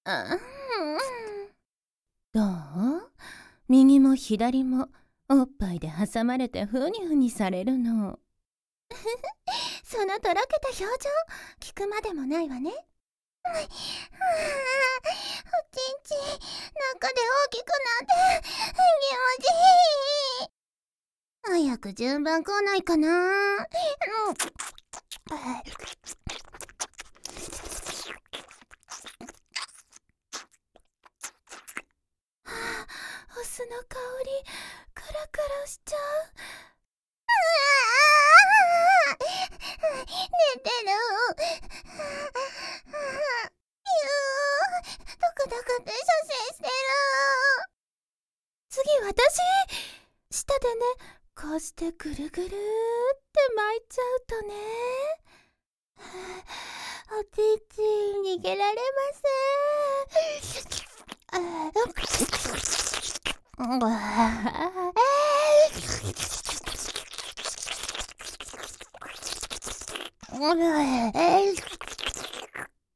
どう？右も左もおっぱいで挟まれてふにふにされるの。 そのとろけた表情、聞くまでもないわね。おちんちん、中で大きくなって、気持ちいい。早く順番来ないかな。 お酢の香り、クラクラしちゃう。 寝てる。ドクドクって射精してる。 次私。舌でね、こうしてぐるぐるって巻いちゃうとね。 おちんちん逃げられません。